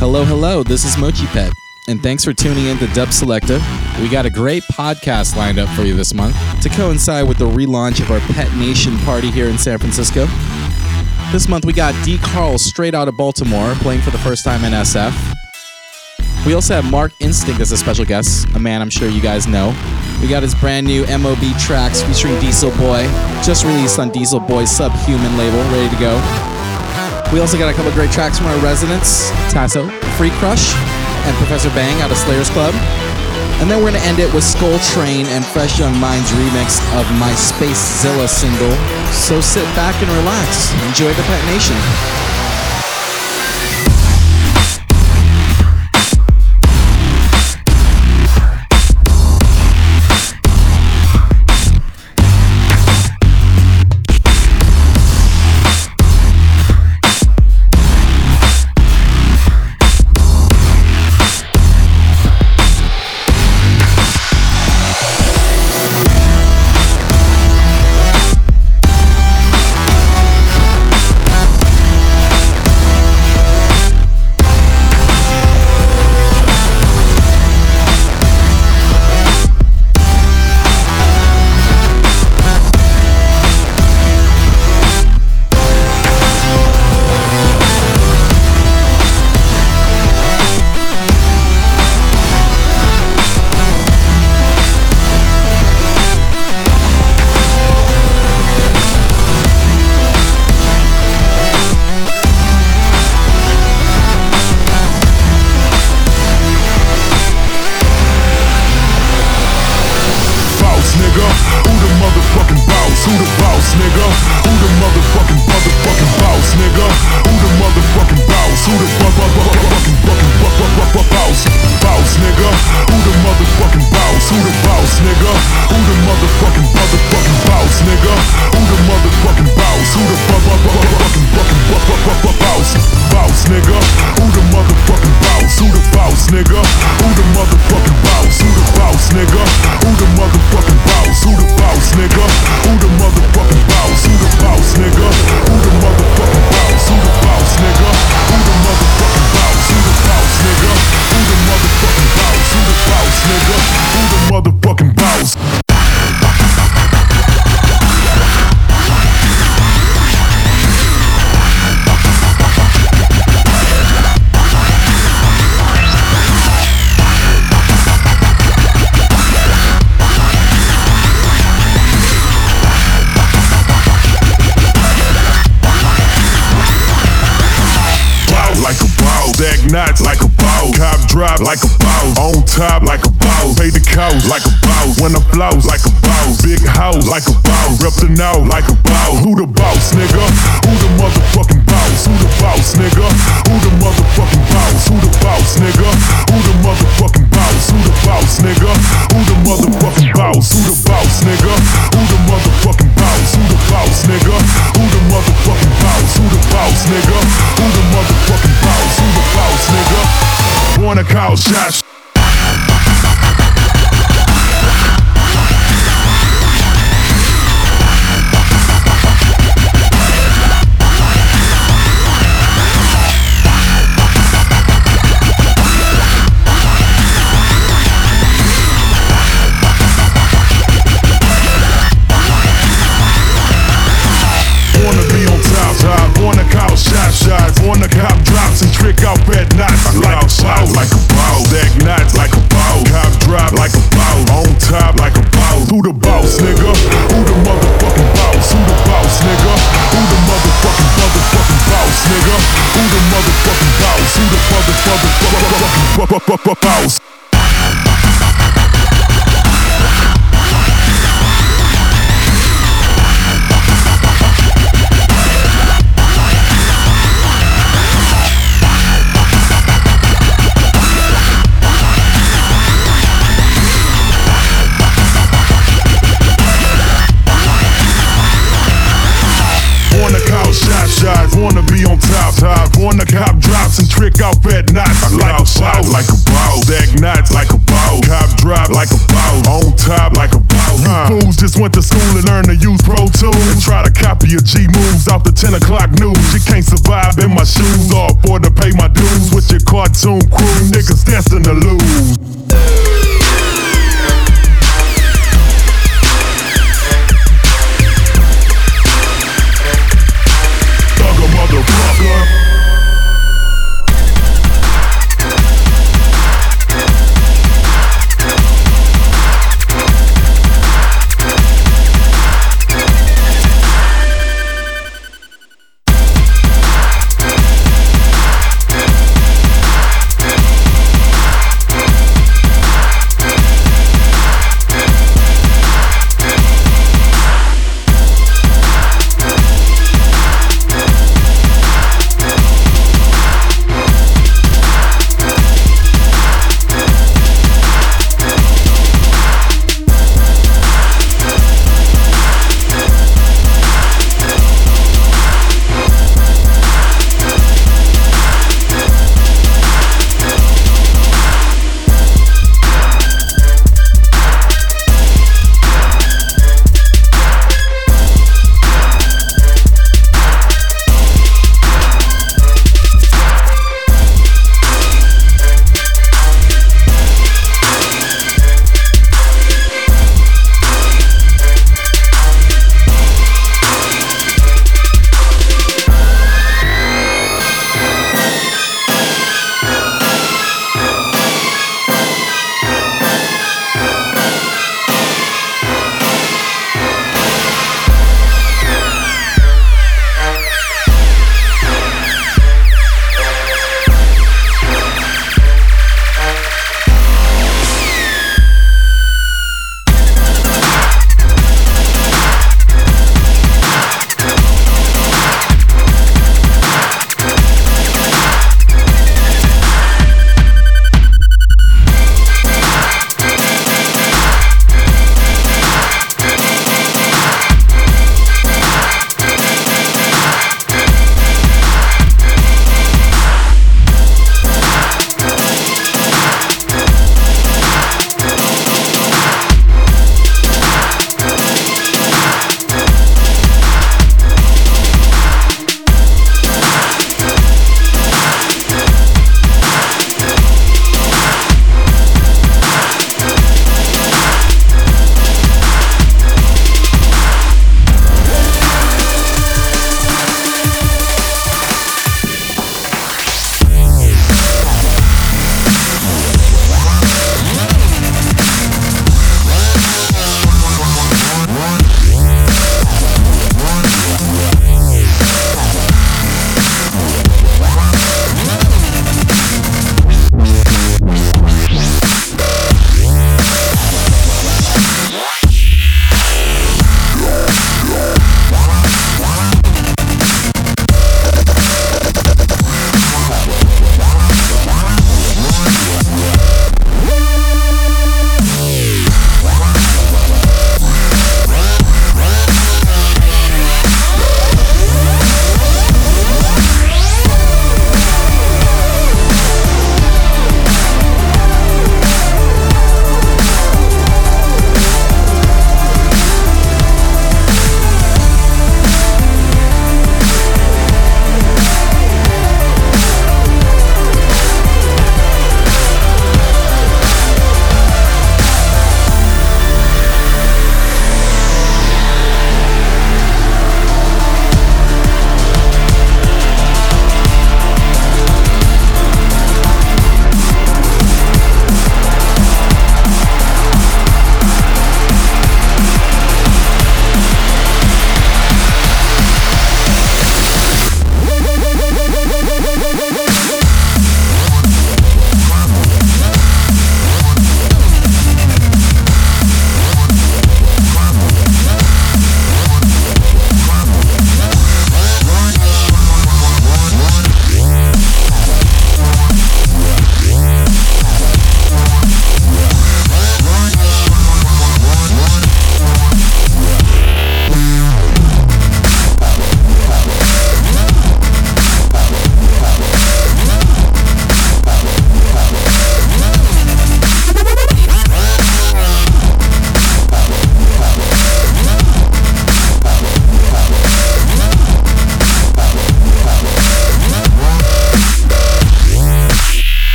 Hello, hello, this is Mochi Pet, and thanks for tuning in to Dub Selective. We got a great podcast lined up for you this month to coincide with the relaunch of our Pet Nation party here in San Francisco. This month we got D. Carl straight out of Baltimore playing for the first time in SF. We also have Mark Instinct as a special guest, a man I'm sure you guys know. We got his brand new MOB tracks featuring Diesel Boy, just released on Diesel Boy's Subhuman label, ready to go. We also got a couple great tracks from our residents, Tasso, Free Crush, and Professor Bang out of Slayers Club. And then we're going to end it with Skull Train and Fresh Young Minds remix of my Space Zilla single. So sit back and relax. Enjoy the Pet Nation. Knots like a boss, cop drop like a boss, on top like a boss, pay the cows like a boss, when I flows like a boss, big house like a boss, rep the now like a boss. Who the boss, nigga? Who the motherfucking boss? Who the boss, nigga? Who the motherfucking boss? Who the boss, nigga? Who the motherfucking boss? Who the boss, nigga? Who the motherfucking boss? Who the boss, nigga? Who the motherfucking boss? Who the boss, nigga? Who the motherfucking boss? Who the boss, nigga? Who the motherfucking boss? Who the boss, nigga? Wanna call shots? Wanna cop drops and trick out bad knots like a boss, like a boss, stack knots like a boss, cop drop like a boss, on top like a boss. Who the boss, nigga? Who the motherfucking boss? Who the boss, nigga? Who the motherfucking boss, nigga? Who the motherfucking boss? Who the motherfucking boss? Shots, wanna be on top, wanna cop drops and trick out fat knots like a boss, like a boss, stack knots like a boss, cop drop like a boss, on top like a boss. You fools just went to school and learned to use Pro Tools and try to copy your G moves off the 10 o'clock news. You can't survive in my shoes or afford to pay my dues with your car Platoon crew, niggas destined to lose. Thugger motherfucker.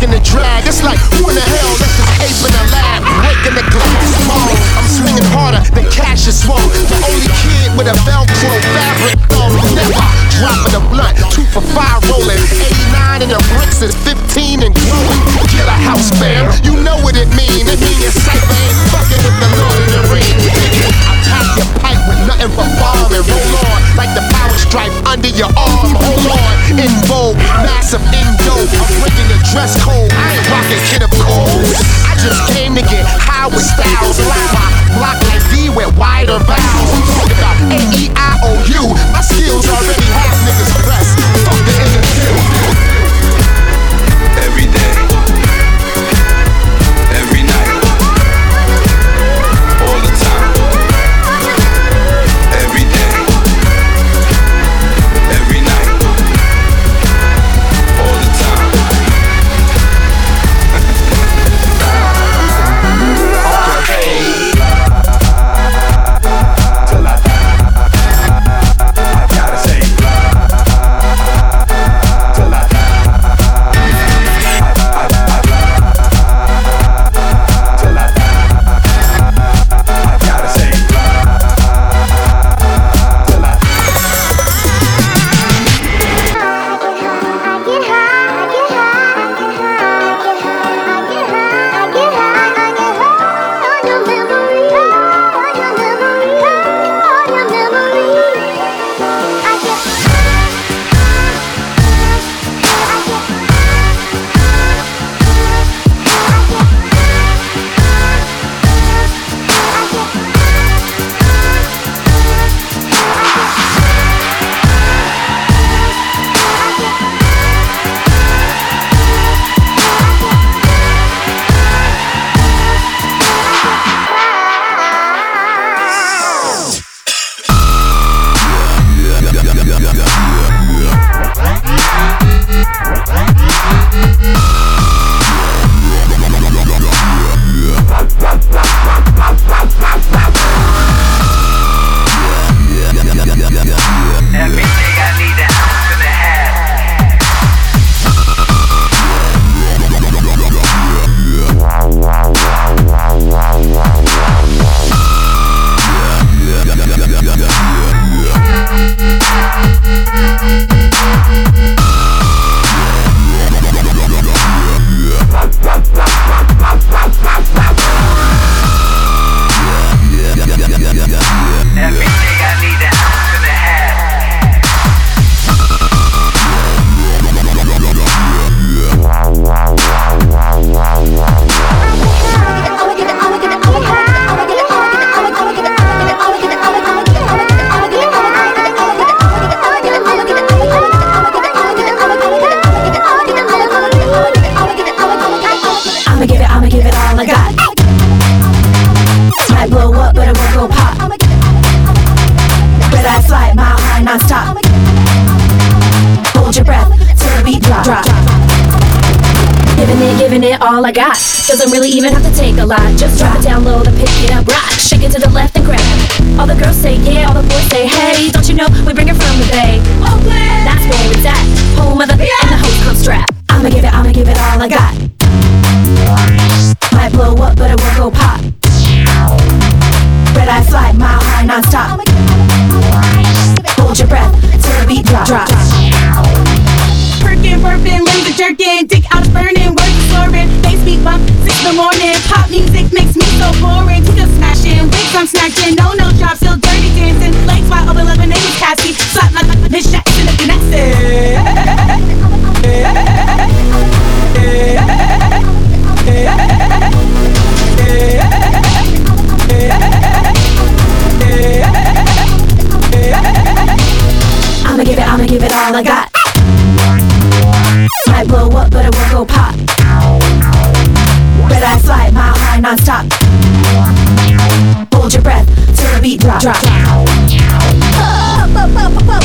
breaking the drag. It's like, who in the hell left this ape in the lab? Breaking the glass wall. I'm swinging harder than cash is swole. The only kid with a Velcro fabric thumb. Never dropping a blunt. 2 for 5 rolling. 89 and the bricks is 15 and growing. Get a house, fam. You know what it mean. It mean your cypher ain't fucking with the Lord of the Rings. I pack your pipe with nothing but bomb and roll on like the power stripe under your arm. Hold on, in vogue, massive indo. I'm breaking the dress code. I ain't rocking Kid of Cold. I just came to get high with styles. Line my block like D with wider vowels. I'm talking about A-E-I-O-U. My skills already have niggas pressed. Fuck the interview. Every day, every night, all the time. Every day, every night, all the time. Till I gotta say, till I Giving it all I got. Doesn't really even have to take a lot. Just drop it down low, then pick it up, rock. Shake it to the left and grab. All the girls say yeah, all the boys say hey. Don't you know we bring it from the Bay? Oakland, that's where it's at. Home of the and the host come strap. I'ma give it all I got. Might blow up, but it won't go pop. Red eye fly, mile high, non-stop. Hold your breath till the beat drops. Perkin', burpin', limbs are jerkin', dick out is burning, words are slurring, bass beat bump, 6 in the morning, pop music makes me so boring, teeth smashing, wigs I'm snatching, no job, still dirty dancing, legs wide open like my name is Cassie, slap my Miss Jackson if you're nasty. I'ma give it all I got. Might blow up, but it won't go pop. Red eye fly, mile high, non-stop. Hold your breath till the beat drops.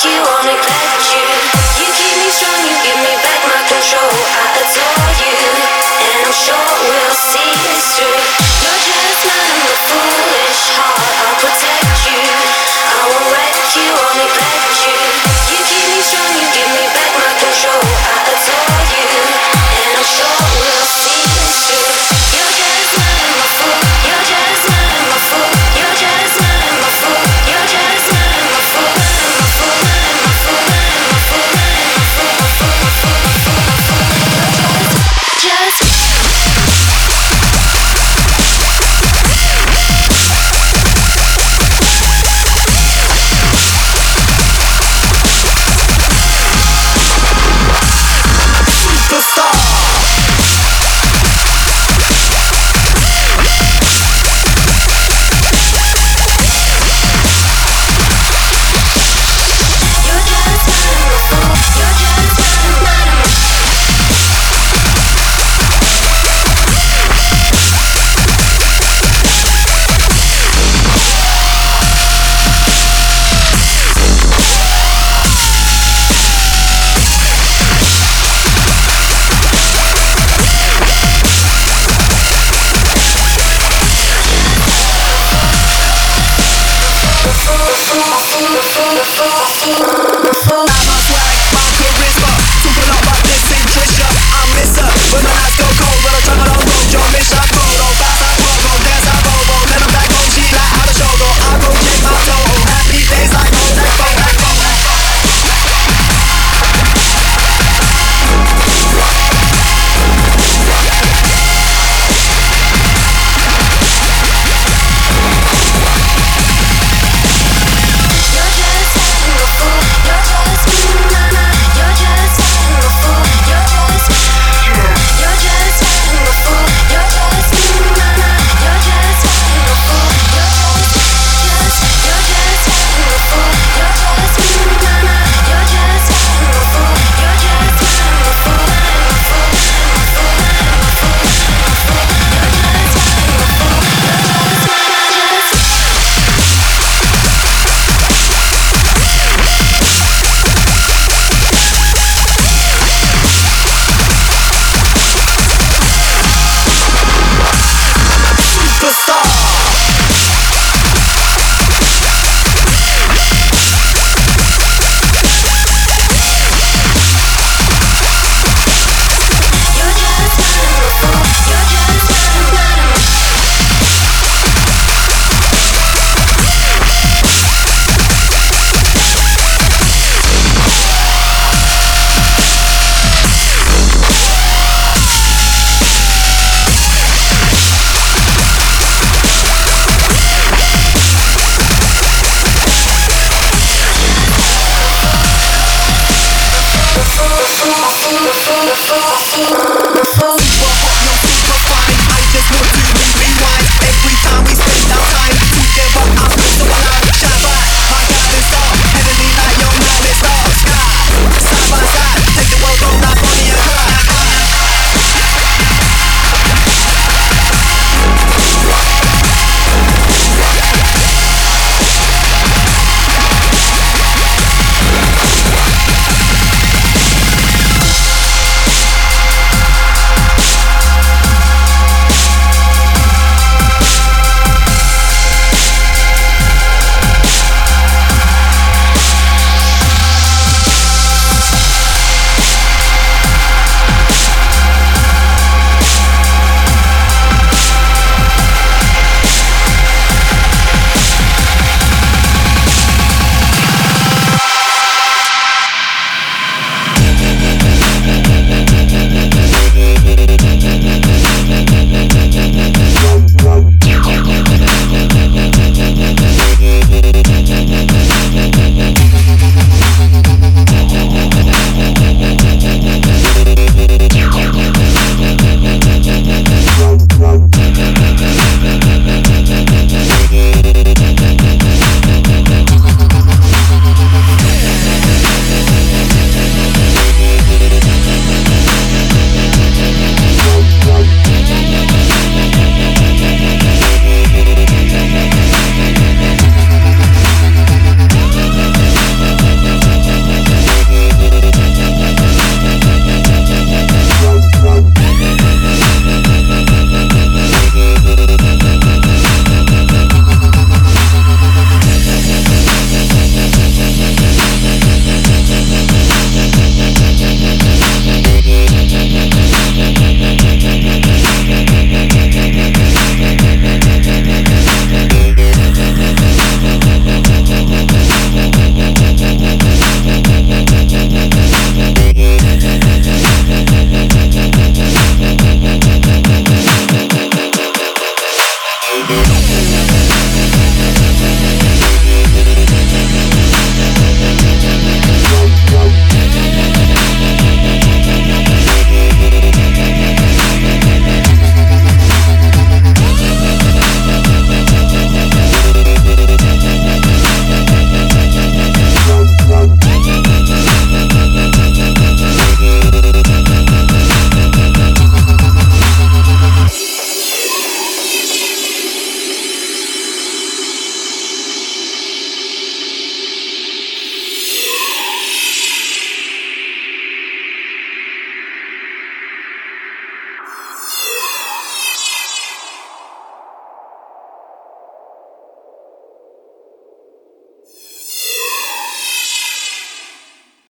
you, wanna let you. You keep me strong, you give me back my control. I adore you, and I'm sure we'll see this through. You're just mine, I'm a foolish heart. I'll protect you, I won't wreck you, only let you. You keep me strong, you give me back my control. I adore you, and I'm sure we'll see this through. You're just mine, I'm a fool. You're just mine, I'm a fool. You're just mine, I'm a fool. You're just mine, I'm a fool. I'm a fool, I'm a fool, I'm a fool, I'm a fool, I'm a fool, I'm a fool, I'm a fool, I'm a fool. Just